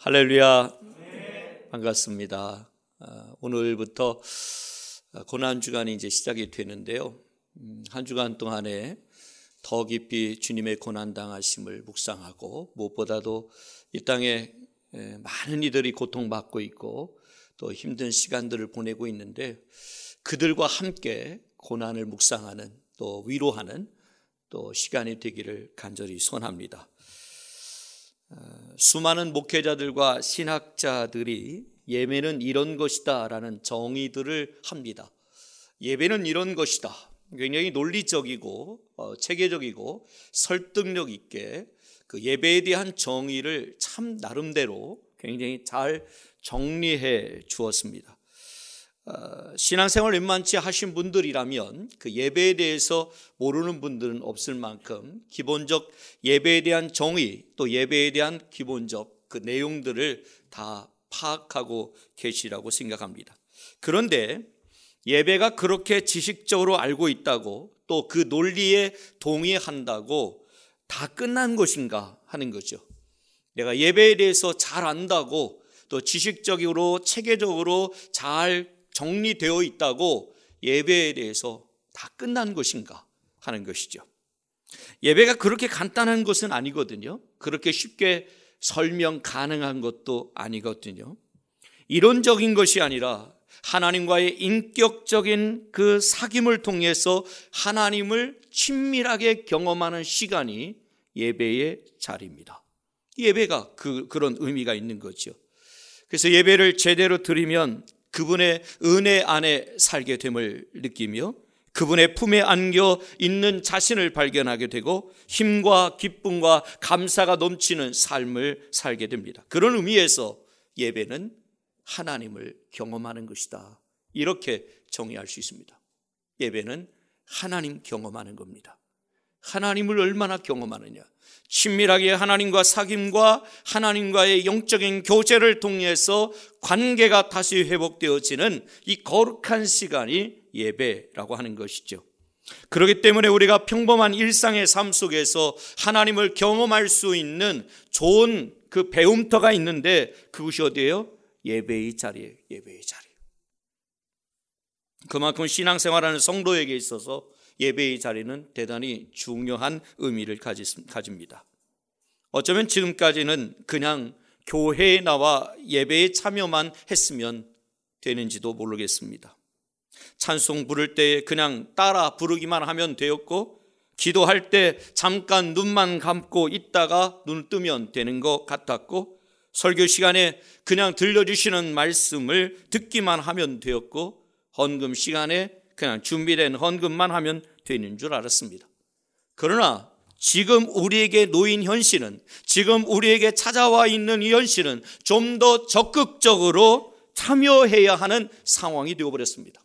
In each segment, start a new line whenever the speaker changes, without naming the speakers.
할렐루야. 반갑습니다. 오늘부터 고난주간이 이제 시작이 되는데요. 한 주간 동안에 더 깊이 주님의 고난당하심을 묵상하고, 무엇보다도 이 땅에 많은 이들이 고통받고 있고 또 힘든 시간들을 보내고 있는데, 그들과 함께 고난을 묵상하는, 또 위로하는 또 시간이 되기를 간절히 소원합니다. 수많은 목회자들과 신학자들이 예배는 이런 것이다 라는 정의들을 합니다. 예배는 이런 것이다. 굉장히 논리적이고 체계적이고 설득력 있게 그 예배에 대한 정의를 참 나름대로 굉장히 잘 정리해 주었습니다. 신앙생활 웬만치 하신 분들이라면 그 예배에 대해서 모르는 분들은 없을 만큼 기본적 예배에 대한 정의, 또 예배에 대한 기본적 그 내용들을 다 파악하고 계시라고 생각합니다. 그런데 예배가 그렇게 지식적으로 알고 있다고, 또 그 논리에 동의한다고 다 끝난 것인가 하는 거죠. 내가 예배에 대해서 잘 안다고, 또 지식적으로 체계적으로 잘 정리되어 있다고 예배에 대해서 다 끝난 것인가 하는 것이죠. 예배가 그렇게 간단한 것은 아니거든요. 그렇게 쉽게 설명 가능한 것도 아니거든요. 이론적인 것이 아니라 하나님과의 인격적인 그 사귐을 통해서 하나님을 친밀하게 경험하는 시간이 예배의 자리입니다. 예배가 그런 의미가 있는 거죠. 그래서 예배를 제대로 드리면 그분의 은혜 안에 살게 됨을 느끼며, 그분의 품에 안겨 있는 자신을 발견하게 되고 힘과 기쁨과 감사가 넘치는 삶을 살게 됩니다. 그런 의미에서 예배는 하나님을 경험하는 것이다, 이렇게 정의할 수 있습니다. 예배는 하나님 경험하는 겁니다. 하나님을 얼마나 경험하느냐, 친밀하게 하나님과 사귐과 하나님과의 영적인 교제를 통해서 관계가 다시 회복되어지는 이 거룩한 시간이 예배라고 하는 것이죠. 그렇기 때문에 우리가 평범한 일상의 삶 속에서 하나님을 경험할 수 있는 좋은 그 배움터가 있는데, 그것이 어디예요? 예배의 자리예요. 예배의 자리. 그만큼 신앙생활하는 성도에게 있어서 예배의 자리는 대단히 중요한 의미를 가집니다. 어쩌면 지금까지는 그냥 교회에 나와 예배에 참여만 했으면 되는지도 모르겠습니다. 찬송 부를 때 그냥 따라 부르기만 하면 되었고, 기도할 때 잠깐 눈만 감고 있다가 눈 뜨면 되는 것 같았고, 설교 시간에 그냥 들려주시는 말씀을 듣기만 하면 되었고, 헌금 시간에 그냥 준비된 헌금만 하면 되는 줄 알았습니다. 그러나 지금 우리에게 놓인 현실은, 지금 우리에게 찾아와 있는 이 현실은 좀 더 적극적으로 참여해야 하는 상황이 되어버렸습니다.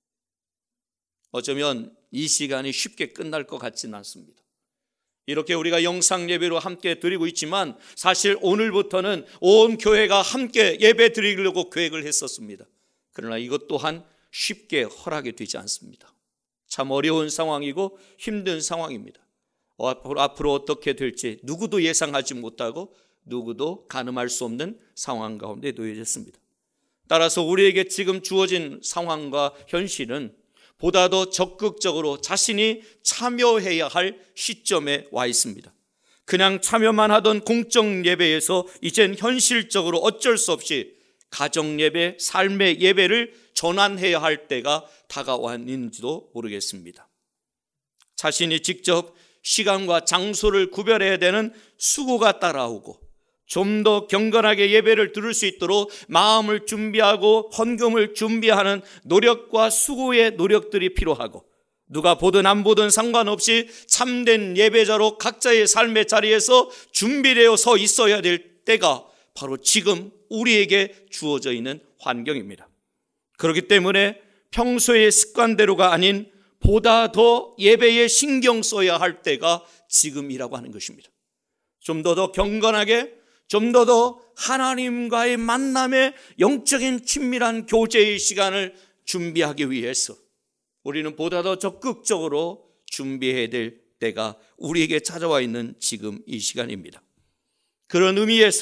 어쩌면 이 시간이 쉽게 끝날 것 같지는 않습니다. 이렇게 우리가 영상 예배로 함께 드리고 있지만, 사실 오늘부터는 온 교회가 함께 예배 드리려고 계획을 했었습니다. 그러나 이것 또한 쉽게 허락이 되지 않습니다. 참 어려운 상황이고 힘든 상황입니다. 앞으로 어떻게 될지 누구도 예상하지 못하고 누구도 가늠할 수 없는 상황 가운데 놓여졌습니다. 따라서 우리에게 지금 주어진 상황과 현실은 보다 더 적극적으로 자신이 참여해야 할 시점에 와 있습니다. 그냥 참여만 하던 공적 예배에서 이젠 현실적으로 어쩔 수 없이 가정 예배, 삶의 예배를 전환해야 할 때가 다가왔는지도 모르겠습니다. 자신이 직접 시간과 장소를 구별해야 되는 수고가 따라오고, 좀 더 경건하게 예배를 드릴 수 있도록 마음을 준비하고 헌금을 준비하는 노력과 수고의 노력들이 필요하고, 누가 보든 안 보든 상관없이 참된 예배자로 각자의 삶의 자리에서 준비되어 서 있어야 될 때가 바로 지금 우리에게 주어져 있는 환경입니다. 그렇기 때문에 평소의 습관대로가 아닌 보다 더 예배에 신경 써야 할 때가 지금이라고 하는 것입니다. 좀 더 경건하게, 좀 더 하나님과의 만남의 영적인 친밀한 교제의 시간을 준비하기 위해서 우리는 보다 더 적극적으로 준비해야 될 때가 우리에게 찾아와 있는 지금 이 시간입니다. 그런 의미에서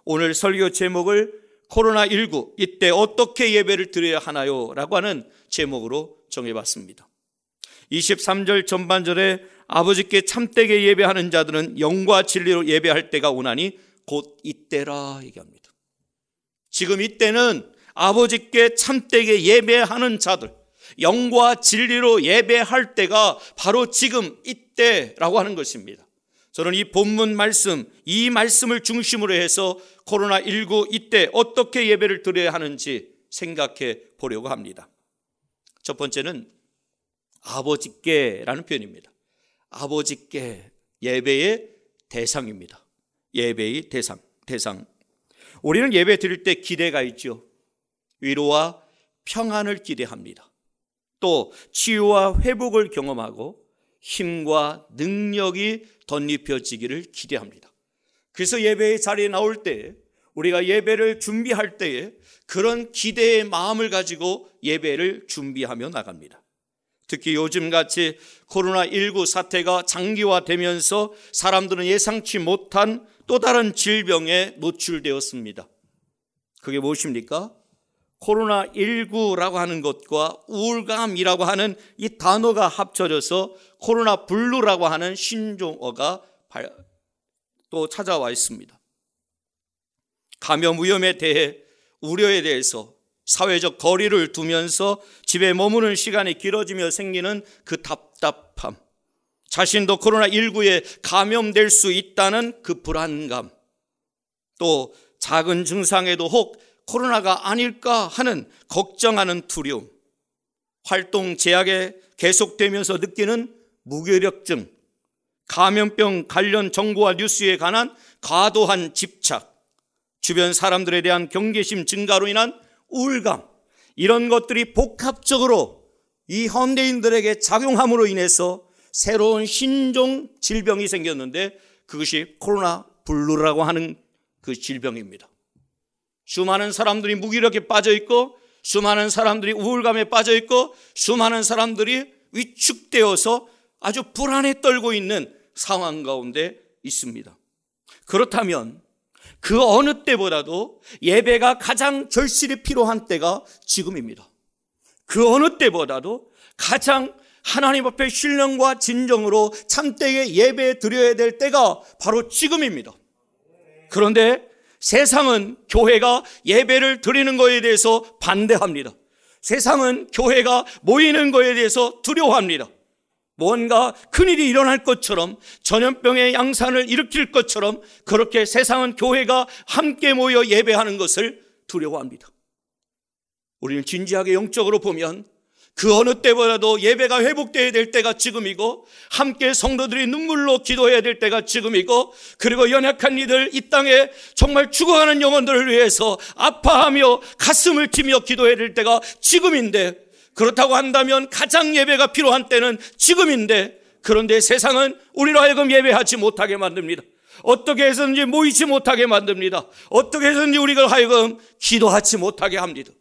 오늘 설교 제목을 코로나19 이때 어떻게 예배를 드려야 하나요? 라고 하는 제목으로 정해봤습니다. 23절 전반절에 아버지께 참되게 예배하는 자들은 영과 진리로 예배할 때가 오나니 곧 이때라 얘기합니다. 지금 이때는 아버지께 참되게 예배하는 자들, 영과 진리로 예배할 때가 바로 지금 이때라고 하는 것입니다. 저는 이 본문 말씀, 이 말씀을 중심으로 해서 코로나19 이때 어떻게 예배를 드려야 하는지 생각해 보려고 합니다. 첫 번째는 아버지께라는 표현입니다. 아버지께, 예배의 대상입니다. 예배의 대상. 우리는 예배 드릴 때 기대가 있죠. 위로와 평안을 기대합니다. 또 치유와 회복을 경험하고 힘과 능력이 덧입혀지기를 기대합니다. 그래서 예배의 자리에 나올 때, 우리가 예배를 준비할 때에 그런 기대의 마음을 가지고 예배를 준비하며 나갑니다. 특히 요즘같이 코로나19 사태가 장기화되면서 사람들은 예상치 못한 또 다른 질병에 노출되었습니다. 그게 무엇입니까? 코로나19라고 하는 것과 우울감이라고 하는 이 단어가 합쳐져서 코로나 블루라고 하는 신종어가 또 찾아와 있습니다. 감염 위험에 대해 우려에 대해서 사회적 거리를 두면서 집에 머무는 시간이 길어지며 생기는 그 답답함, 자신도 코로나19에 감염될 수 있다는 그 불안감, 또 작은 증상에도 혹 코로나가 아닐까 하는 걱정하는 두려움, 활동 제약에 계속되면서 느끼는 무기력증, 감염병 관련 정보와 뉴스에 관한 과도한 집착, 주변 사람들에 대한 경계심 증가로 인한 우울감, 이런 것들이 복합적으로 이 현대인들에게 작용함으로 인해서 새로운 신종 질병이 생겼는데 그것이 코로나 블루라고 하는 그 질병입니다. 수많은 사람들이 무기력에 빠져 있고, 수많은 사람들이 우울감에 빠져 있고, 수많은 사람들이 위축되어서 아주 불안에 떨고 있는 상황 가운데 있습니다. 그렇다면 그 어느 때보다도 예배가 가장 절실히 필요한 때가 지금입니다. 그 어느 때보다도 가장 하나님 앞에 신령과 진정으로 참되게 예배 드려야 될 때가 바로 지금입니다. 그런데 세상은 교회가 예배를 드리는 것에 대해서 반대합니다. 세상은 교회가 모이는 것에 대해서 두려워합니다. 뭔가 큰일이 일어날 것처럼, 전염병의 양산을 일으킬 것처럼 그렇게 세상은 교회가 함께 모여 예배하는 것을 두려워합니다. 우리는 진지하게 영적으로 보면 그 어느 때보다도 예배가 회복되어야 될 때가 지금이고, 함께 성도들이 눈물로 기도해야 될 때가 지금이고, 그리고 연약한 이들, 이 땅에 정말 죽어가는 영혼들을 위해서 아파하며 가슴을 치며 기도해야 될 때가 지금인데, 그렇다고 한다면 가장 예배가 필요한 때는 지금인데, 그런데 세상은 우리로 하여금 예배하지 못하게 만듭니다. 어떻게 해서든지 모이지 못하게 만듭니다. 어떻게 해서든지 우리가 하여금 기도하지 못하게 합니다.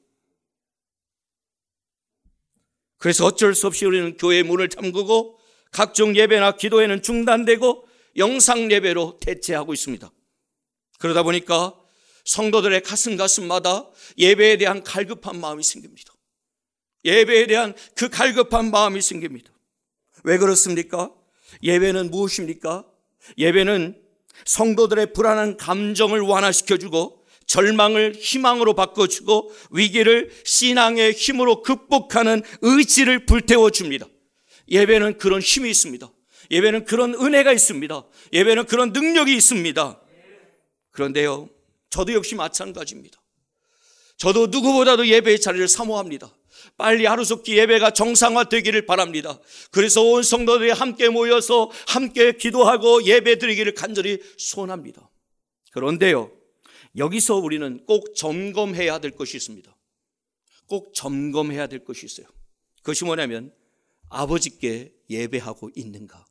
그래서 어쩔 수 없이 우리는 교회 문을 잠그고 각종 예배나 기도회는 중단되고 영상 예배로 대체하고 있습니다. 그러다 보니까 성도들의 가슴마다 예배에 대한 갈급한 마음이 생깁니다. 예배에 대한 그 갈급한 마음이 생깁니다. 왜 그렇습니까? 예배는 무엇입니까? 예배는 성도들의 불안한 감정을 완화시켜주고, 절망을 희망으로 바꿔주고, 위기를 신앙의 힘으로 극복하는 의지를 불태워줍니다. 예배는 그런 힘이 있습니다. 예배는 그런 은혜가 있습니다. 예배는 그런 능력이 있습니다. 그런데요, 저도 역시 마찬가지입니다. 저도 누구보다도 예배의 자리를 사모합니다. 빨리 하루속히 예배가 정상화되기를 바랍니다. 그래서 온 성도들이 함께 모여서 함께 기도하고 예배 드리기를 간절히 소원합니다. 그런데요, 여기서 우리는 꼭 점검해야 될 것이 있습니다. 꼭 점검해야 될 것이 있어요. 그것이 뭐냐면 아버지께 예배하고 있는가?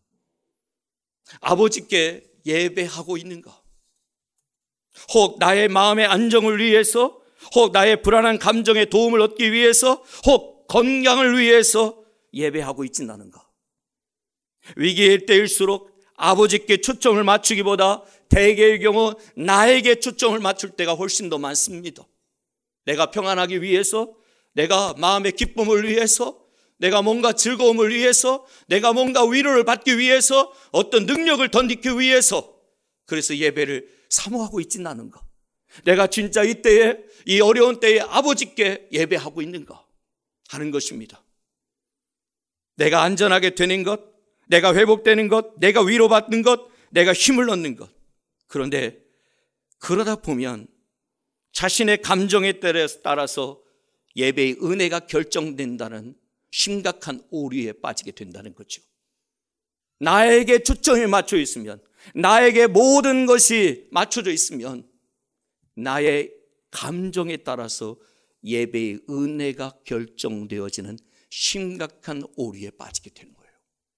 아버지께 예배하고 있는가? 혹 나의 마음의 안정을 위해서, 혹 나의 불안한 감정에 도움을 얻기 위해서, 혹 건강을 위해서 예배하고 있지는 않은가? 위기의 때일수록 아버지께 초점을 맞추기보다 대개의 경우 나에게 초점을 맞출 때가 훨씬 더 많습니다. 내가 평안하기 위해서, 내가 마음의 기쁨을 위해서, 내가 뭔가 즐거움을 위해서, 내가 뭔가 위로를 받기 위해서, 어떤 능력을 덧입기 위해서, 그래서 예배를 사모하고 있지는 않은가? 내가 진짜 이때에, 이 어려운 때에 아버지께 예배하고 있는가 하는 것입니다. 내가 안전하게 되는 것, 내가 회복되는 것, 내가 위로받는 것, 내가 힘을 얻는 것. 그런데 그러다 보면 자신의 감정에 따라서 예배의 은혜가 결정된다는 심각한 오류에 빠지게 된다는 거죠. 나에게 초점이 맞춰 있으면, 나에게 모든 것이 맞춰져 있으면 나의 감정에 따라서 예배의 은혜가 결정되어지는 심각한 오류에 빠지게 되는 거예요.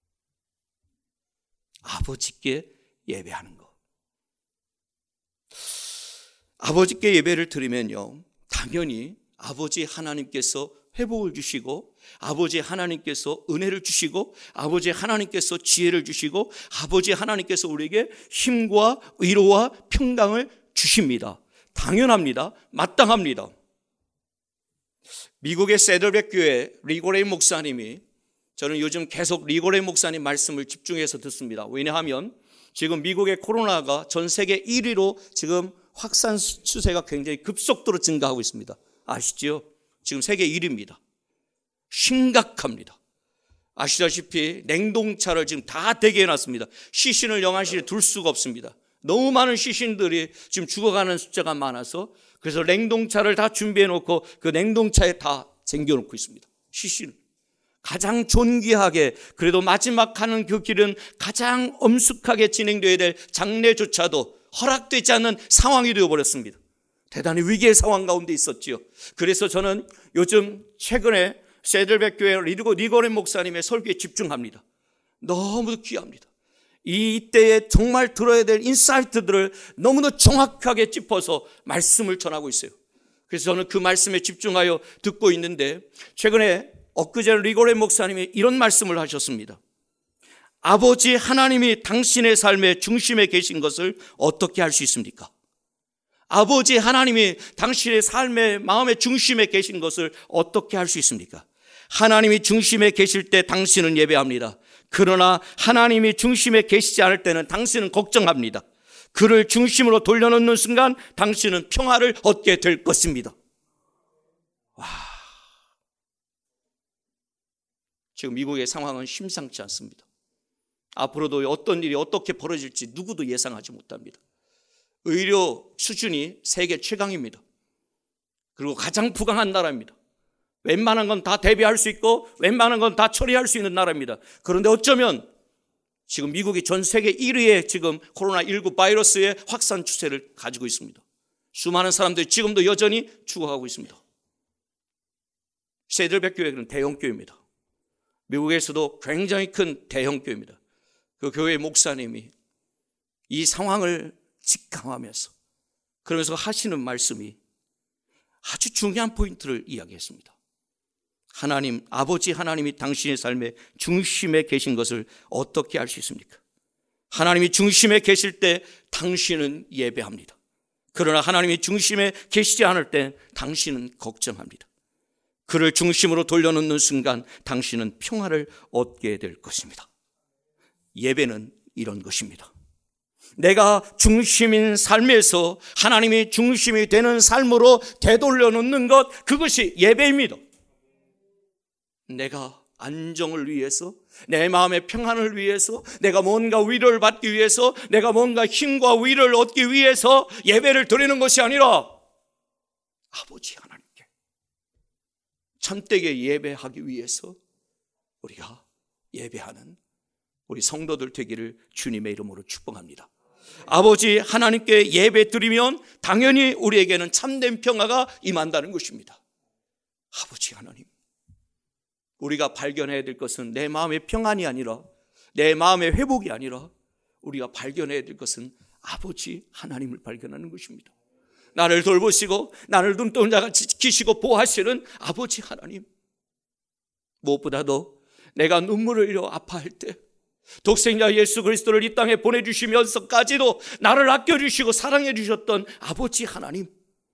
아버지께 예배하는 것. 아버지께 예배를 드리면요, 당연히 아버지 하나님께서 회복을 주시고, 아버지 하나님께서 은혜를 주시고, 아버지 하나님께서 지혜를 주시고, 아버지 하나님께서 우리에게 힘과 위로와 평강을 주십니다. 당연합니다. 마땅합니다. 미국의 세들백 교회 리고레이 목사님이, 저는 요즘 계속 리고레이 목사님 말씀을 집중해서 듣습니다. 왜냐하면 지금 미국의 코로나가 전 세계 1위로 지금 확산 추세가 굉장히 급속도로 증가하고 있습니다. 아시죠? 지금 세계 1위입니다. 심각합니다. 아시다시피 냉동차를 지금 다 대기해놨습니다. 시신을 영안실에 둘 수가 없습니다. 너무 많은 시신들이 지금 죽어가는 숫자가 많아서, 그래서 냉동차를 다 준비해놓고 그 냉동차에 다 쟁겨놓고 있습니다. 시신을. 가장 존귀하게, 그래도 마지막 가는 그 길은 가장 엄숙하게 진행되어야 될 장례조차도 허락되지 않는 상황이 되어버렸습니다. 대단히 위기의 상황 가운데 있었지요. 그래서 저는 요즘 최근에 세들백 교회 리고레이 목사님의 설교에 집중합니다. 너무도 귀합니다. 이때에 정말 들어야 될 인사이트들을 너무도 정확하게 짚어서 말씀을 전하고 있어요. 그래서 저는 그 말씀에 집중하여 듣고 있는데, 최근에 엊그제 리고레이 목사님이 이런 말씀을 하셨습니다. 아버지 하나님이 당신의 삶의 중심에 계신 것을 어떻게 알 수 있습니까? 아버지 하나님이 당신의 삶의 마음의 중심에 계신 것을 어떻게 알 수 있습니까? 하나님이 중심에 계실 때 당신은 예배합니다. 그러나 하나님이 중심에 계시지 않을 때는 당신은 걱정합니다. 그를 중심으로 돌려놓는 순간 당신은 평화를 얻게 될 것입니다. 와, 지금 미국의 상황은 심상치 않습니다. 앞으로도 어떤 일이 어떻게 벌어질지 누구도 예상하지 못합니다. 의료 수준이 세계 최강입니다. 그리고 가장 부강한 나라입니다. 웬만한 건 다 대비할 수 있고 웬만한 건 다 처리할 수 있는 나라입니다. 그런데 어쩌면 지금 미국이 전 세계 1위의 지금 코로나19 바이러스의 확산 추세를 가지고 있습니다. 수많은 사람들이 지금도 여전히 죽어가고 있습니다. 세들백 교회는 대형교회입니다. 미국에서도 굉장히 큰 대형교회입니다. 그 교회 목사님이 이 상황을 직감하면서 그러면서 하시는 말씀이 아주 중요한 포인트를 이야기했습니다. 하나님, 아버지 하나님이 당신의 삶의 중심에 계신 것을 어떻게 알 수 있습니까? 하나님이 중심에 계실 때 당신은 예배합니다. 그러나 하나님이 중심에 계시지 않을 때 당신은 걱정합니다. 그를 중심으로 돌려놓는 순간 당신은 평화를 얻게 될 것입니다. 예배는 이런 것입니다. 내가 중심인 삶에서 하나님이 중심이 되는 삶으로 되돌려놓는 것, 그것이 예배입니다. 내가 안정을 위해서, 내 마음의 평안을 위해서, 내가 뭔가 위로를 받기 위해서, 내가 뭔가 힘과 위로를 얻기 위해서 예배를 드리는 것이 아니라 아버지 하나님께 참되게 예배하기 위해서 우리가 예배하는 우리 성도들 되기를 주님의 이름으로 축복합니다. 아버지 하나님께 예배 드리면 당연히 우리에게는 참된 평화가 임한다는 것입니다. 아버지 하나님, 우리가 발견해야 될 것은 내 마음의 평안이 아니라, 내 마음의 회복이 아니라 우리가 발견해야 될 것은 아버지 하나님을 발견하는 것입니다. 나를 돌보시고 나를 눈동자같이 지키시고 보호하시는 아버지 하나님, 무엇보다도 내가 눈물을 흘려 아파할 때, 독생자 예수 그리스도를 이 땅에 보내주시면서까지도 나를 아껴주시고 사랑해 주셨던 아버지 하나님,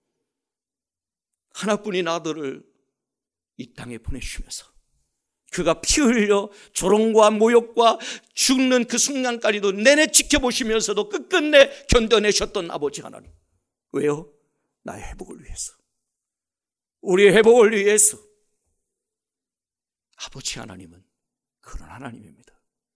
하나뿐인 아들을 이 땅에 보내주시면서 그가 피 흘려 조롱과 모욕과 죽는 그 순간까지도 내내 지켜보시면서도 끝끝내 견뎌내셨던 아버지 하나님. 왜요? 나의 회복을 위해서, 우리의 회복을 위해서. 아버지 하나님은 그런 하나님입니다.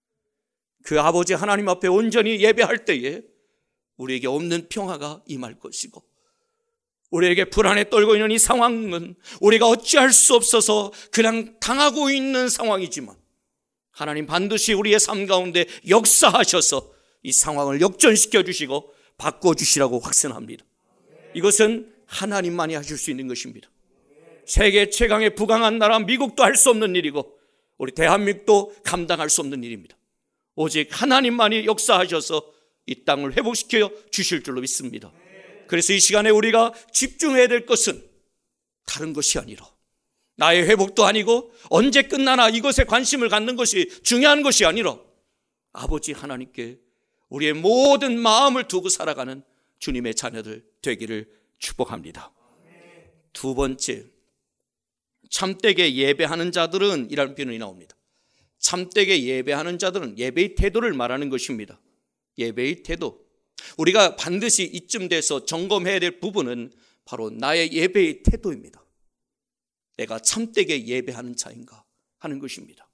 그 아버지 하나님 앞에 온전히 예배할 때에 우리에게 없는 평화가 임할 것이고, 우리에게 불안에 떨고 있는 이 상황은 우리가 어찌할 수 없어서 그냥 당하고 있는 상황이지만 하나님 반드시 우리의 삶 가운데 역사하셔서 이 상황을 역전시켜 주시고 바꿔주시라고 확신합니다. 이것은 하나님만이 하실 수 있는 것입니다. 세계 최강의 부강한 나라 미국도 할 수 없는 일이고 우리 대한민국도 감당할 수 없는 일입니다. 오직 하나님만이 역사하셔서 이 땅을 회복시켜 주실 줄로 믿습니다. 그래서 이 시간에 우리가 집중해야 될 것은 다른 것이 아니라, 나의 회복도 아니고 언제 끝나나 이것에 관심을 갖는 것이 중요한 것이 아니라 아버지 하나님께 우리의 모든 마음을 두고 살아가는 주님의 자녀들 되기를 축복합니다. 두 번째, 참되게 예배하는 자들은 이라는 표현이 나옵니다. 참되게 예배하는 자들은 예배의 태도를 말하는 것입니다. 예배의 태도. 우리가 반드시 이쯤 돼서 점검해야 될 부분은 바로 나의 예배의 태도입니다. 내가 참되게 예배하는 자인가 하는 것입니다.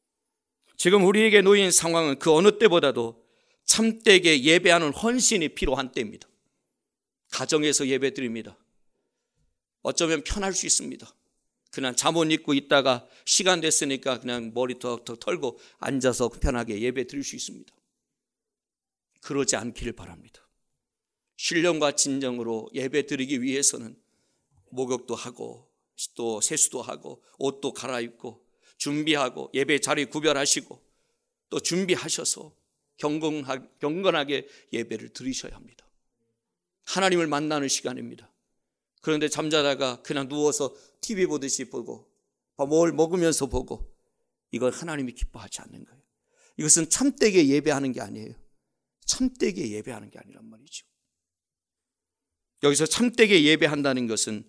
지금 우리에게 놓인 상황은 그 어느 때보다도 참되게 예배하는 헌신이 필요한 때입니다. 가정에서 예배 드립니다. 어쩌면 편할 수 있습니다. 그냥 잠옷 입고 있다가 시간 됐으니까 그냥 머리 턱 털고 앉아서 편하게 예배 드릴 수 있습니다. 그러지 않기를 바랍니다. 신령과 진정으로 예배 드리기 위해서는 목욕도 하고 또 세수도 하고 옷도 갈아입고 준비하고 예배 자리 구별하시고 또 준비하셔서 경건하게 예배를 드리셔야 합니다. 하나님을 만나는 시간입니다. 그런데 잠자다가 그냥 누워서 TV 보듯이 보고 뭘 먹으면서 보고, 이건 하나님이 기뻐하지 않는 거예요. 이것은 참되게 예배하는 게 아니에요. 참되게 예배하는 게 아니란 말이죠. 여기서 참되게 예배한다는 것은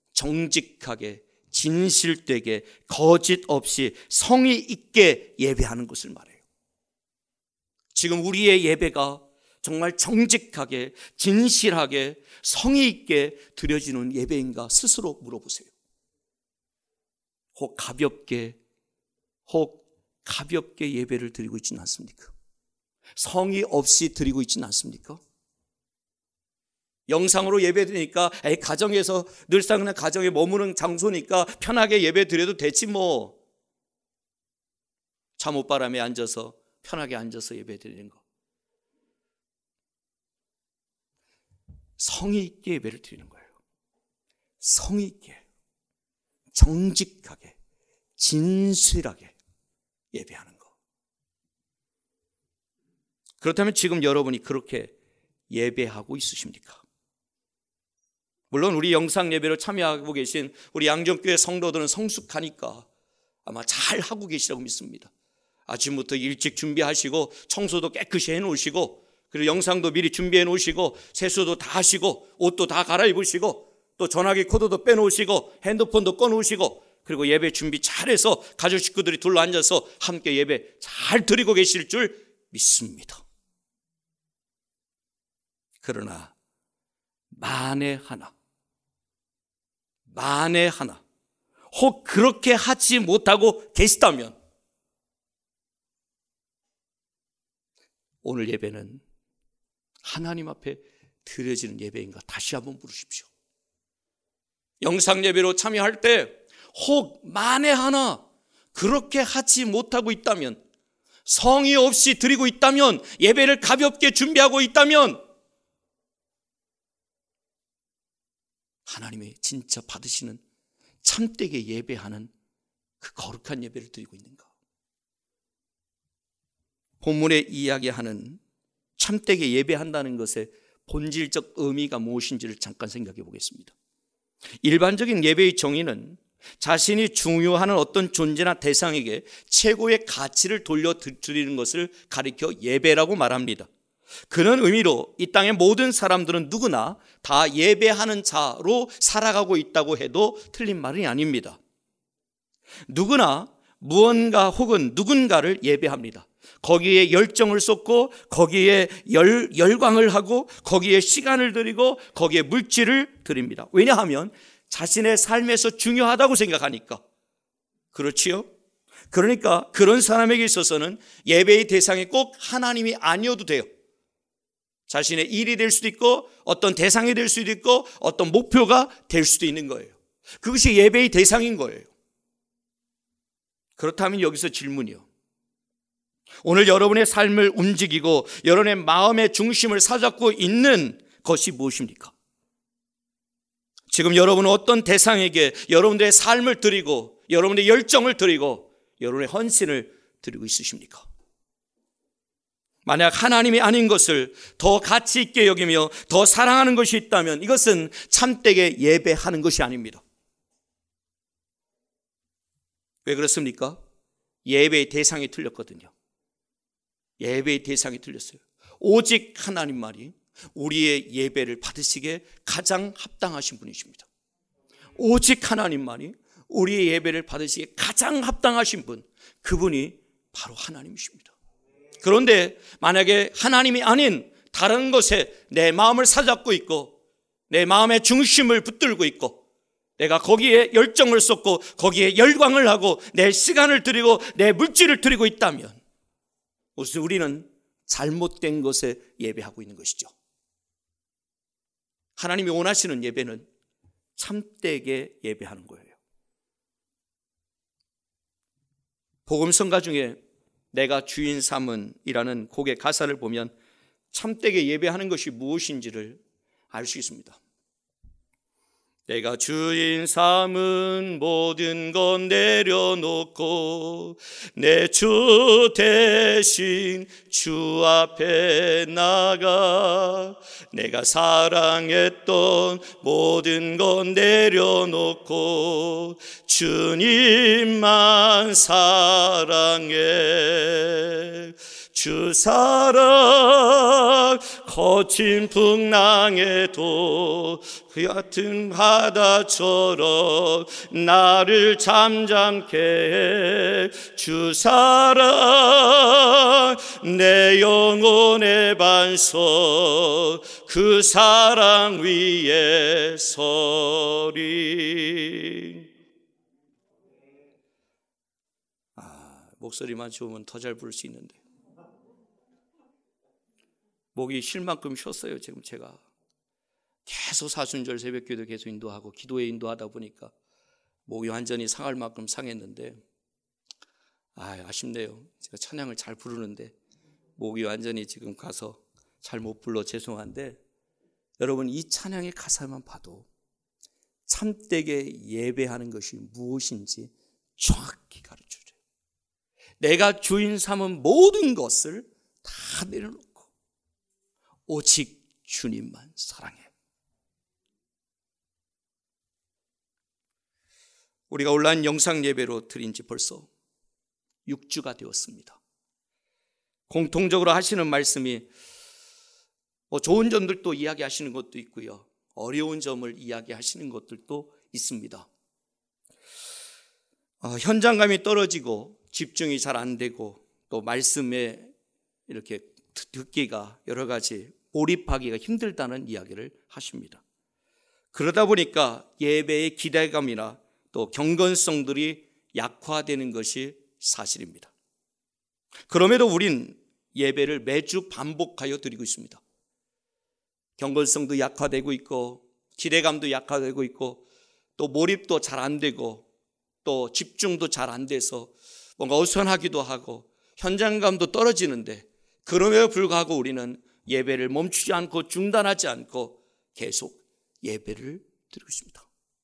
정직하게, 진실되게, 거짓 없이 성의 있게 예배하는 것을 말해요. 지금 우리의 예배가 정말 정직하게, 진실하게, 성의 있게 드려지는 예배인가 스스로 물어보세요. 혹 가볍게 예배를 드리고 있지는 않습니까? 성의 없이 드리고 있지는 않습니까? 영상으로 예배 드리니까 가정에서 늘상 그냥 가정에 머무는 장소니까 편하게 예배 드려도 되지 뭐. 잠옷바람에 앉아서 편하게 앉아서 예배 드리는 거. 성의 있게 예배를 드리는 거예요. 성의 있게, 정직하게, 진실하게 예배하는 거. 그렇다면 지금 여러분이 그렇게 예배하고 있으십니까? 물론 우리 영상 예배로 참여하고 계신 우리 양정교회 성도들은 성숙하니까 아마 잘 하고 계시라고 믿습니다. 아침부터 일찍 준비하시고 청소도 깨끗이 해놓으시고, 그리고 영상도 미리 준비해 놓으시고, 세수도 다 하시고, 옷도 다 갈아입으시고, 또 전화기 코드도 빼놓으시고, 핸드폰도 꺼놓으시고, 그리고 예배 준비 잘해서 가족 식구들이 둘러앉아서 함께 예배 잘 드리고 계실 줄 믿습니다. 그러나 만에 하나 혹 그렇게 하지 못하고 계시다면 오늘 예배는 하나님 앞에 드려지는 예배인가 다시 한번 물으십시오. 영상 예배로 참여할 때 혹 만에 하나 그렇게 하지 못하고 있다면, 성의 없이 드리고 있다면, 예배를 가볍게 준비하고 있다면 하나님의 진짜 받으시는 참되게 예배하는 그 거룩한 예배를 드리고 있는가? 본문에 이야기하는 참되게 예배한다는 것의 본질적 의미가 무엇인지를 잠깐 생각해 보겠습니다. 일반적인 예배의 정의는 자신이 중요하는 어떤 존재나 대상에게 최고의 가치를 돌려드리는 것을 가리켜 예배라고 말합니다. 그런 의미로 이 땅의 모든 사람들은 누구나 다 예배하는 자로 살아가고 있다고 해도 틀린 말이 아닙니다. 누구나 무언가 혹은 누군가를 예배합니다. 거기에 열정을 쏟고 거기에 열광을 하고 거기에 시간을 들이고 거기에 물질을 드립니다. 왜냐하면 자신의 삶에서 중요하다고 생각하니까. 그렇지요? 그러니까 그런 사람에게 있어서는 예배의 대상이 꼭 하나님이 아니어도 돼요. 자신의 일이 될 수도 있고 어떤 대상이 될 수도 있고 어떤 목표가 될 수도 있는 거예요. 그것이 예배의 대상인 거예요. 그렇다면 여기서 질문이요. 오늘 여러분의 삶을 움직이고 여러분의 마음의 중심을 사잡고 있는 것이 무엇입니까? 지금 여러분은 어떤 대상에게 여러분들의 삶을 드리고 여러분의 열정을 드리고 여러분의 헌신을 드리고 있으십니까? 만약 하나님이 아닌 것을 더 가치 있게 여기며 더 사랑하는 것이 있다면 이것은 참되게 예배하는 것이 아닙니다. 왜 그렇습니까? 예배의 대상이 틀렸거든요. 예배의 대상이 틀렸어요. 오직 하나님만이 우리의 예배를 받으시기에 가장 합당하신 분이십니다. 오직 하나님만이 우리의 예배를 받으시기에 가장 합당하신 분, 그분이 바로 하나님이십니다. 그런데 만약에 하나님이 아닌 다른 것에 내 마음을 사잡고 있고 내 마음의 중심을 붙들고 있고 내가 거기에 열정을 쏟고 거기에 열광을 하고 내 시간을 드리고 내 물질을 드리고 있다면 우선 우리는 잘못된 것에 예배하고 있는 것이죠. 하나님이 원하시는 예배는 참되게 예배하는 거예요. 복음성가 중에 내가 주인 삼은 이라는 곡의 가사를 보면 참되게 예배하는 것이 무엇인지를 알 수 있습니다. 내가 주인 삼은 모든 건 내려놓고 내 주 대신 주 앞에 나가 내가 사랑했던 모든 건 내려놓고 주님만 사랑해. 주 사랑 거친 풍랑에도 그 같은 바다처럼 나를 잠잠케 해. 주 사랑 내 영혼의 반석 그 사랑 위에 서리. 목소리만 좋으면 더 잘 부를 수 있는데 목이 쉴 만큼 쉬었어요. 지금 제가 계속 사순절 새벽기도 계속 인도하고 기도에 인도하다 보니까 목이 완전히 상할 만큼 상했는데 아쉽네요. 제가 찬양을 잘 부르는데 목이 완전히 지금 가서 잘 못 불러 죄송한데 여러분 이 찬양의 가사만 봐도 참되게 예배하는 것이 무엇인지 정확히 가르쳐줘요. 내가 주인 삼은 모든 것을 다 내려놓고 오직 주님만 사랑해. 우리가 온라인 영상 예배로 드린 지 벌써 6주가 되었습니다. 공통적으로 하시는 말씀이 좋은 점들도 이야기하시는 것도 있고요, 어려운 점을 이야기하시는 것들도 있습니다. 현장감이 떨어지고 집중이 잘 안 되고 또 말씀에 이렇게 듣기가 여러 가지 몰입하기가 힘들다는 이야기를 하십니다. 그러다 보니까 예배의 기대감이나 또 경건성들이 약화되는 것이 사실입니다. 그럼에도 우린 예배를 매주 반복하여 드리고 있습니다. 경건성도 약화되고 있고 기대감도 약화되고 있고 또 몰입도 잘 안 되고 또 집중도 잘 안 돼서 뭔가 어수선하기도 하고 현장감도 떨어지는데 그럼에도 불구하고 우리는 예배를 멈추지 않고 중단하지 않고 계속 예배를 드리고 있습니다.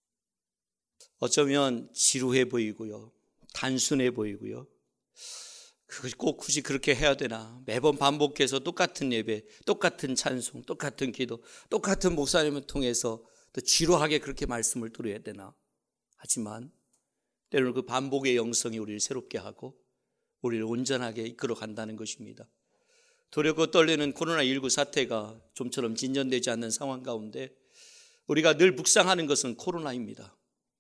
어쩌면 지루해 보이고요, 단순해 보이고요, 그것이 꼭 굳이 그렇게 해야 되나, 매번 반복해서 똑같은 예배, 똑같은 찬송, 똑같은 기도, 똑같은 목사님을 통해서 또 지루하게 그렇게 말씀을 들어야 되나. 하지만 때로는 그 반복의 영성이 우리를 새롭게 하고 우리를 온전하게 이끌어 간다는 것입니다. 두렵고 떨리는 코로나19 사태가 좀처럼 진전되지 않는 상황 가운데 우리가 늘 묵상하는 것은 코로나입니다.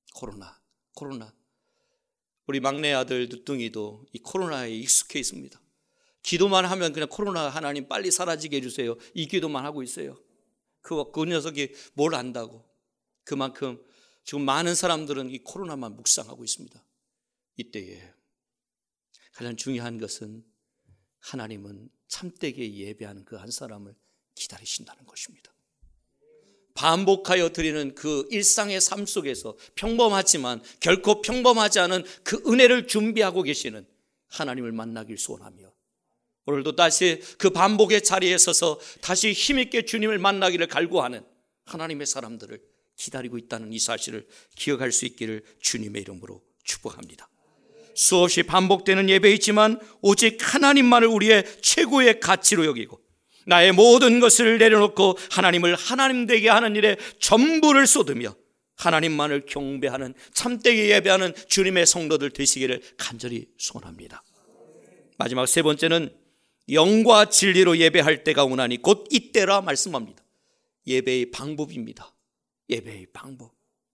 코로나. 우리 막내 아들 늦둥이도 이 코로나에 익숙해 있습니다. 기도만 하면 그냥 코로나 하나님 빨리 사라지게 해주세요, 이 기도만 하고 있어요. 그 녀석이 뭘 안다고. 그만큼 지금 많은 사람들은 이 코로나만 묵상하고 있습니다. 이때에 가장 중요한 것은 하나님은 참되게 예배하는 그 한 사람을 기다리신다는 것입니다. 반복하여 드리는 그 일상의 삶 속에서 평범하지만 결코 평범하지 않은 그 은혜를 준비하고 계시는 하나님을 만나길 소원하며, 오늘도 다시 그 반복의 자리에 서서 다시 힘있게 주님을 만나기를 갈구하는 하나님의 사람들을 기다리고 있다는 이 사실을 기억할 수 있기를 주님의 이름으로 축복합니다. 수없이 반복되는 예배이지만 오직 하나님만을 우리의 최고의 가치로 여기고 나의 모든 것을 내려놓고 하나님을 하나님 되게 하는 일에 전부를 쏟으며 하나님만을 경배하는 참되게 예배하는 주님의 성도들 되시기를 간절히 소원합니다. 마지막 세 번째는 영과 진리로 예배할 때가 오나니 곧 이때라 말씀합니다. 예배의 방법입니다. 예배의 방법.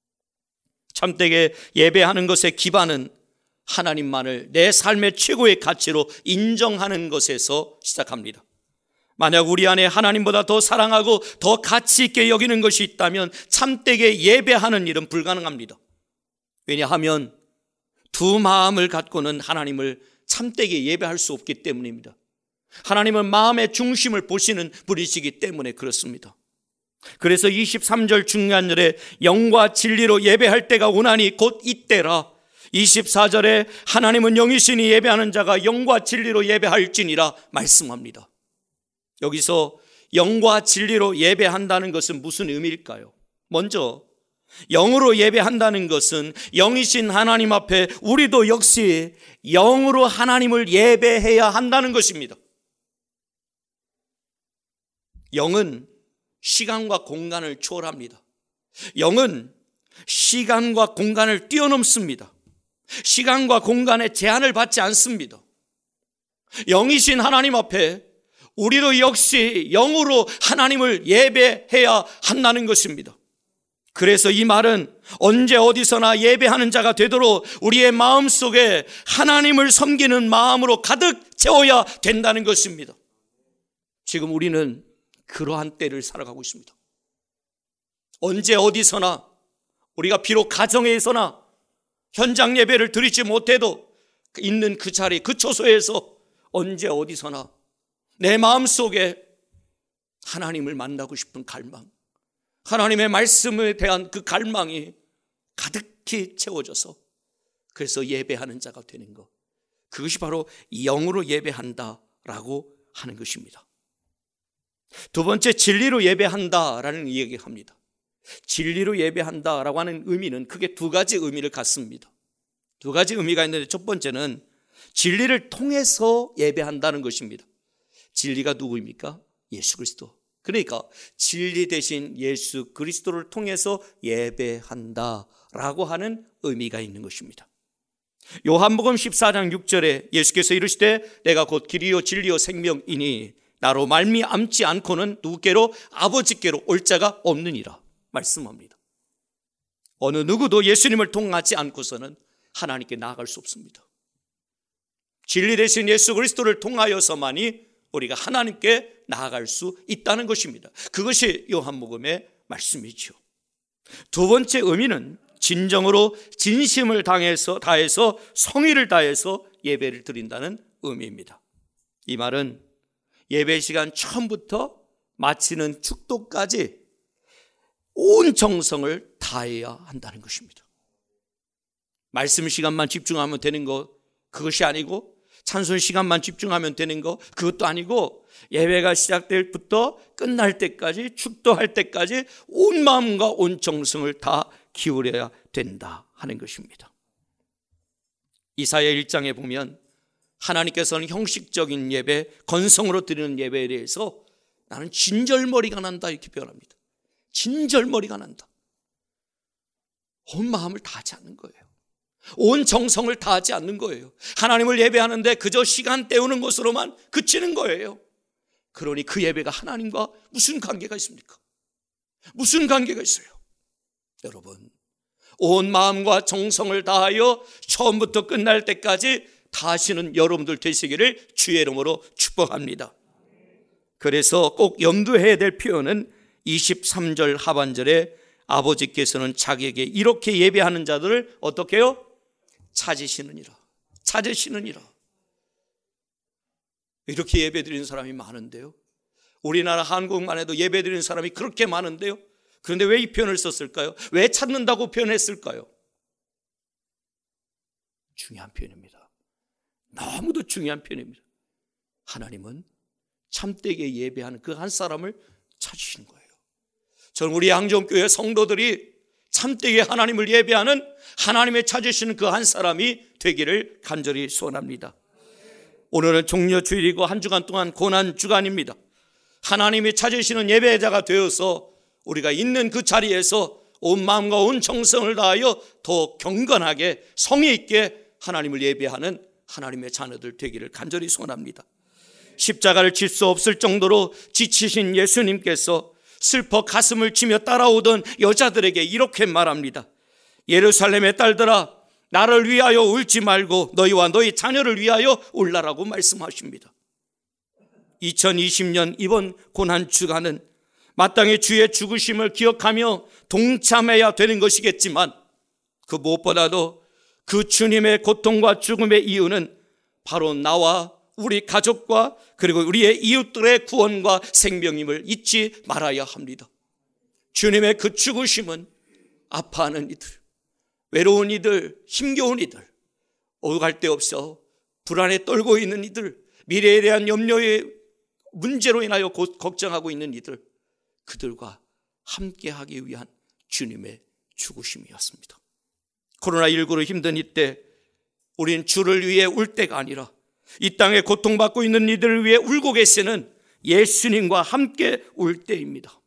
참되게 예배하는 것의 기반은 하나님만을 내 삶의 최고의 가치로 인정하는 것에서 시작합니다. 만약 우리 안에 하나님보다 더 사랑하고 더 가치 있게 여기는 것이 있다면 참되게 예배하는 일은 불가능합니다. 왜냐하면 두 마음을 갖고는 하나님을 참되게 예배할 수 없기 때문입니다. 하나님은 마음의 중심을 보시는 분이시기 때문에 그렇습니다. 그래서 23절 중간절에 영과 진리로 예배할 때가 오나니 곧 이때라, 24절에 하나님은 영이시니 예배하는 자가 영과 진리로 예배할지니라 말씀합니다. 여기서 영과 진리로 예배한다는 것은 무슨 의미일까요? 먼저 영으로 예배한다는 것은 영이신 하나님 앞에 우리도 역시 영으로 하나님을 예배해야 한다는 것입니다. 영은 시간과 공간을 초월합니다. 영은 시간과 공간을 뛰어넘습니다. 시간과 공간에 제한을 받지 않습니다. 영이신 하나님 앞에 우리도 역시 영으로 하나님을 예배해야 한다는 것입니다. 그래서 이 말은 언제 어디서나 예배하는 자가 되도록 우리의 마음속에 하나님을 섬기는 마음으로 가득 채워야 된다는 것입니다. 지금 우리는 그러한 때를 살아가고 있습니다. 언제 어디서나 우리가 비록 가정에서나 현장 예배를 드리지 못해도 있는 그 자리, 그 처소에서 언제 어디서나 내 마음속에 하나님을 만나고 싶은 갈망, 하나님의 말씀에 대한 그 갈망이 가득히 채워져서 그래서 예배하는 자가 되는 것, 그것이 바로 영으로 예배한다라고 하는 것입니다. 두 번째, 진리로 예배한다라는 이야기합니다. 진리로 예배한다라고 하는 의미는 크게 두 가지 의미를 갖습니다. 두 가지 의미가 있는데 첫 번째는 진리를 통해서 예배한다는 것입니다. 진리가 누구입니까? 예수 그리스도. 그러니까 진리 대신 예수 그리스도를 통해서 예배한다라고 하는 의미가 있는 것입니다. 요한복음 14장 6절에 예수께서 이르시되 내가 곧 길이요 진리요 생명이니 나로 말미암지 않고는 누구께로 아버지께로 올 자가 없느니라 말씀합니다. 어느 누구도 예수님을 통하지 않고서는 하나님께 나아갈 수 없습니다. 진리 대신 예수 그리스도를 통하여서만이 우리가 하나님께 나아갈 수 있다는 것입니다. 그것이 요한복음의 말씀이죠. 두 번째 의미는 진정으로 진심을 다해서 성의를 다해서 예배를 드린다는 의미입니다. 이 말은 예배 시간 처음부터 마치는 축도까지 온 정성을 다해야 한다는 것입니다. 말씀 시간만 집중하면 되는 것, 그것이 아니고 찬송 시간만 집중하면 되는 것, 그것도 아니고 예배가 시작될 때부터 끝날 때까지, 축도할 때까지 온 마음과 온 정성을 다 기울여야 된다 하는 것입니다. 이사야 1장에 보면 하나님께서는 형식적인 예배, 건성으로 드리는 예배에 대해서 나는 진절머리가 난다 이렇게 표현합니다. 진절머리가 난다. 온 마음을 다하지 않는 거예요. 온 정성을 다하지 않는 거예요. 하나님을 예배하는데 그저 시간 때우는 것으로만 그치는 거예요. 그러니 그 예배가 하나님과 무슨 관계가 있습니까? 무슨 관계가 있어요? 여러분, 온 마음과 정성을 다하여 처음부터 끝날 때까지 다하시는 여러분들 되시기를 주의 이름으로 축복합니다. 그래서 꼭 염두해야 될 표현은 23절 하반절에 아버지께서는 자기에게 이렇게 예배하는 자들을 어떻게 해요? 찾으시느니라. 찾으시느니라. 이렇게 예배드리는 사람이 많은데요. 우리나라 한국만 해도 예배드리는 사람이 그렇게 많은데요. 그런데 왜 이 표현을 썼을까요? 왜 찾는다고 표현했을까요? 중요한 표현입니다. 너무도 중요한 표현입니다. 하나님은 참되게 예배하는 그 한 사람을 찾으시는 거예요. 저는 우리 양정교회 성도들이 참되게 하나님을 예배하는 하나님의 찾으시는 그 한 사람이 되기를 간절히 소원합니다. 오늘은 종려주일이고 한 주간 동안 고난주간입니다. 하나님이 찾으시는 예배자가 되어서 우리가 있는 그 자리에서 온 마음과 온 정성을 다하여 더 경건하게 성의 있게 하나님을 예배하는 하나님의 자녀들 되기를 간절히 소원합니다. 십자가를 질 수 없을 정도로 지치신 예수님께서 슬퍼 가슴을 치며 따라오던 여자들에게 이렇게 말합니다. 예루살렘의 딸들아, 나를 위하여 울지 말고 너희와 너희 자녀를 위하여 울라라고 말씀하십니다. 2020년 이번 고난주간은 마땅히 주의 죽으심을 기억하며 동참해야 되는 것이겠지만 그 무엇보다도 그 주님의 고통과 죽음의 이유는 바로 나와 우리 가족과 그리고 우리의 이웃들의 구원과 생명임을 잊지 말아야 합니다. 주님의 그 죽으심은 아파하는 이들, 외로운 이들, 힘겨운 이들, 오갈 데 없어 불안에 떨고 있는 이들, 미래에 대한 염려의 문제로 인하여 걱정하고 있는 이들, 그들과 함께하기 위한 주님의 죽으심이었습니다. 코로나19로 힘든 이때 우린 주를 위해 울 때가 아니라 이 땅에 고통받고 있는 이들을 위해 울고 계시는 예수님과 함께 울 때입니다.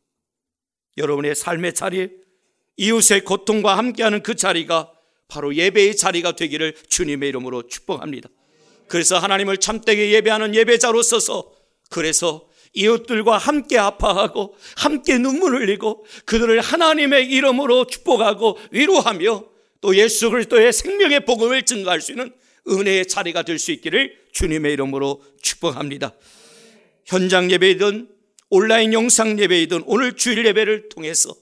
여러분의 삶의 자리, 이웃의 고통과 함께하는 그 자리가 바로 예배의 자리가 되기를 주님의 이름으로 축복합니다. 그래서 하나님을 참되게 예배하는 예배자로 서서 그래서 이웃들과 함께 아파하고 함께 눈물을 흘리고 그들을 하나님의 이름으로 축복하고 위로하며 또 예수 그리스도의 생명의 복음을 증거할 수 있는 은혜의 자리가 될 수 있기를 주님의 이름으로 축복합니다. 현장 예배이든 온라인 영상 예배이든 오늘 주일 예배를 통해서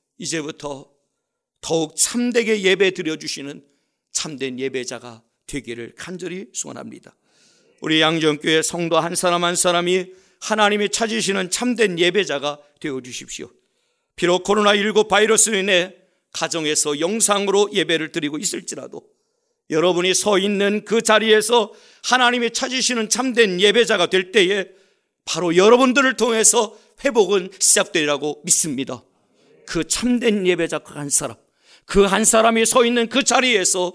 이제부터 더욱 참되게 예배 드려주시는 참된 예배자가 되기를 간절히 소원합니다. 우리 양정교회 성도 한 사람 한 사람이 하나님이 찾으시는 참된 예배자가 되어주십시오. 비록 코로나19 바이러스로 인해 가정에서 영상으로 예배를 드리고 있을지라도 여러분이 서 있는 그 자리에서 하나님이 찾으시는 참된 예배자가 될 때에 바로 여러분들을 통해서 회복은 시작되리라고 믿습니다. 그 참된 예배자 그 한 사람, 그 한 사람이 서 있는 그 자리에서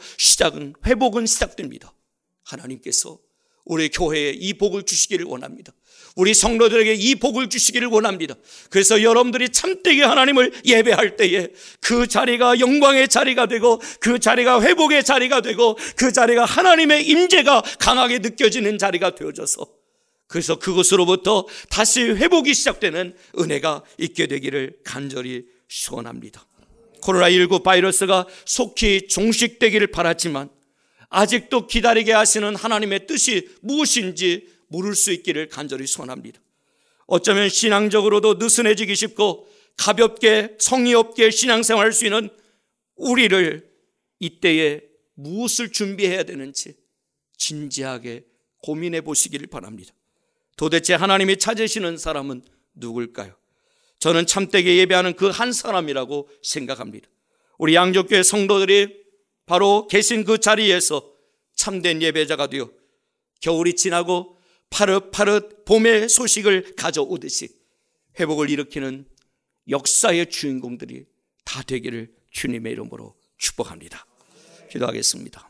회복은 시작됩니다. 하나님께서 우리 교회에 이 복을 주시기를 원합니다. 우리 성도들에게 이 복을 주시기를 원합니다. 그래서 여러분들이 참되게 하나님을 예배할 때에 그 자리가 영광의 자리가 되고 그 자리가 회복의 자리가 되고 그 자리가 하나님의 임재가 강하게 느껴지는 자리가 되어져서 그래서 그것으로부터 다시 회복이 시작되는 은혜가 있게 되기를 간절히 소원합니다. 코로나19 바이러스가 속히 종식되기를 바랐지만 아직도 기다리게 하시는 하나님의 뜻이 무엇인지 물을 수 있기를 간절히 소원합니다. 어쩌면 신앙적으로도 느슨해지기 쉽고 가볍게 성의 없게 신앙생활할 수 있는 우리를 이때에 무엇을 준비해야 되는지 진지하게 고민해 보시기를 바랍니다. 도대체 하나님이 찾으시는 사람은 누굴까요? 저는 참되게 예배하는 그 한 사람이라고 생각합니다. 우리 양족교회 성도들이 바로 계신 그 자리에서 참된 예배자가 되어 겨울이 지나고 파릇파릇 봄의 소식을 가져오듯이 회복을 일으키는 역사의 주인공들이 다 되기를 주님의 이름으로 축복합니다. 기도하겠습니다.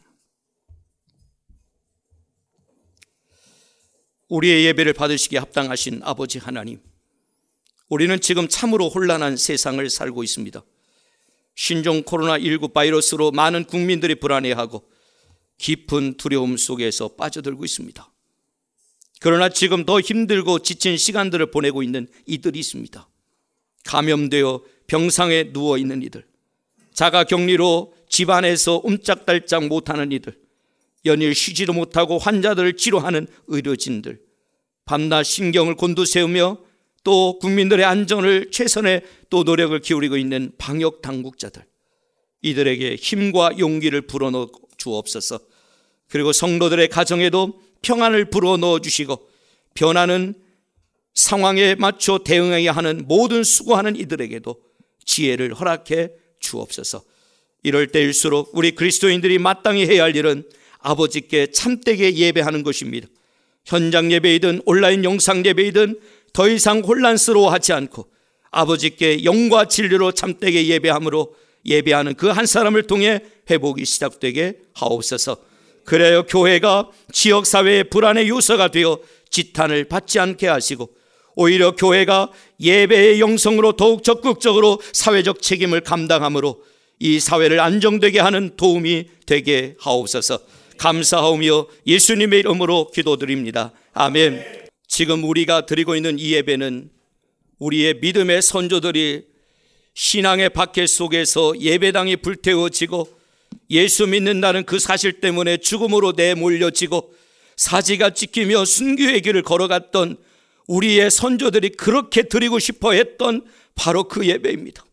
우리의 예배를 받으시기에 합당하신 아버지 하나님, 우리는 지금 참으로 혼란한 세상을 살고 있습니다. 신종 코로나19 바이러스로 많은 국민들이 불안해하고 깊은 두려움 속에서 빠져들고 있습니다. 그러나 지금 더 힘들고 지친 시간들을 보내고 있는 이들이 있습니다. 감염되어 병상에 누워있는 이들, 자가격리로 집안에서 옴짝달짝 못하는 이들, 연일 쉬지도 못하고 환자들을 치료하는 의료진들, 밤낮 신경을 곤두세우며 또 국민들의 안전을 최선의 또 노력을 기울이고 있는 방역 당국자들, 이들에게 힘과 용기를 불어넣어 주옵소서. 그리고 성도들의 가정에도 평안을 불어넣어 주시고 변하는 상황에 맞춰 대응해야 하는 모든 수고하는 이들에게도 지혜를 허락해 주옵소서. 이럴 때일수록 우리 그리스도인들이 마땅히 해야 할 일은 아버지께 참되게 예배하는 것입니다. 현장 예배이든 온라인 영상 예배이든 더 이상 혼란스러워하지 않고 아버지께 영과 진리로 참되게 예배함으로 예배하는 그 한 사람을 통해 회복이 시작되게 하옵소서. 그래야 교회가 지역사회의 불안의 요소가 되어 지탄을 받지 않게 하시고 오히려 교회가 예배의 영성으로 더욱 적극적으로 사회적 책임을 감당함으로 이 사회를 안정되게 하는 도움이 되게 하옵소서. 감사하오며 예수님의 이름으로 기도드립니다. 아멘. 지금 우리가 드리고 있는 이 예배는 우리의 믿음의 선조들이 신앙의 박해 속에서 예배당이 불태워지고 예수 믿는다는 그 사실 때문에 죽음으로 내몰려지고 사지가 찢기며 순교의 길을 걸어갔던 우리의 선조들이 그렇게 드리고 싶어 했던 바로 그 예배입니다.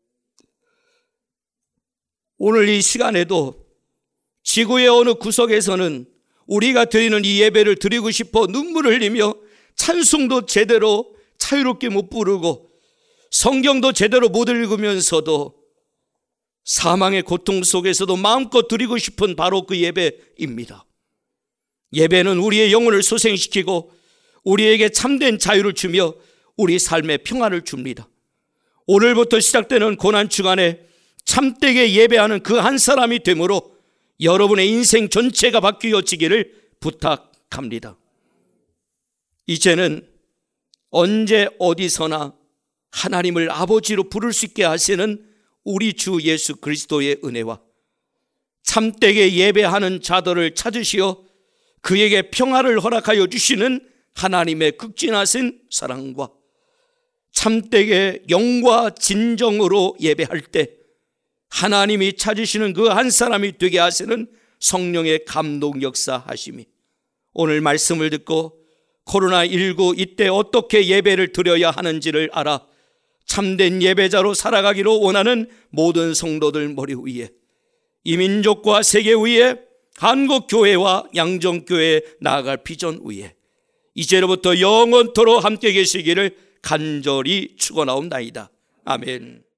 오늘 이 시간에도 지구의 어느 구석에서는 우리가 드리는 이 예배를 드리고 싶어 눈물을 흘리며 찬송도 제대로 자유롭게 못 부르고 성경도 제대로 못 읽으면서도 사망의 고통 속에서도 마음껏 드리고 싶은 바로 그 예배입니다. 예배는 우리의 영혼을 소생시키고 우리에게 참된 자유를 주며 우리 삶의 평안을 줍니다. 오늘부터 시작되는 고난주간에 참되게 예배하는 그 한 사람이 되므로 여러분의 인생 전체가 바뀌어지기를 부탁합니다. 이제는 언제 어디서나 하나님을 아버지로 부를 수 있게 하시는 우리 주 예수 그리스도의 은혜와 참되게 예배하는 자들을 찾으시어 그에게 평화를 허락하여 주시는 하나님의 극진하신 사랑과 참되게 영과 진정으로 예배할 때 하나님이 찾으시는 그 한 사람이 되게 하시는 성령의 감동 역사하심이 오늘 말씀을 듣고 코로나19 이때 어떻게 예배를 드려야 하는지를 알아 참된 예배자로 살아가기로 원하는 모든 성도들 머리 위에 이 민족과 세계 위에 한국교회와 양정교회에 나아갈 비전 위에 이제로부터 영원토록 함께 계시기를 간절히 축원하옵나이다. 아멘.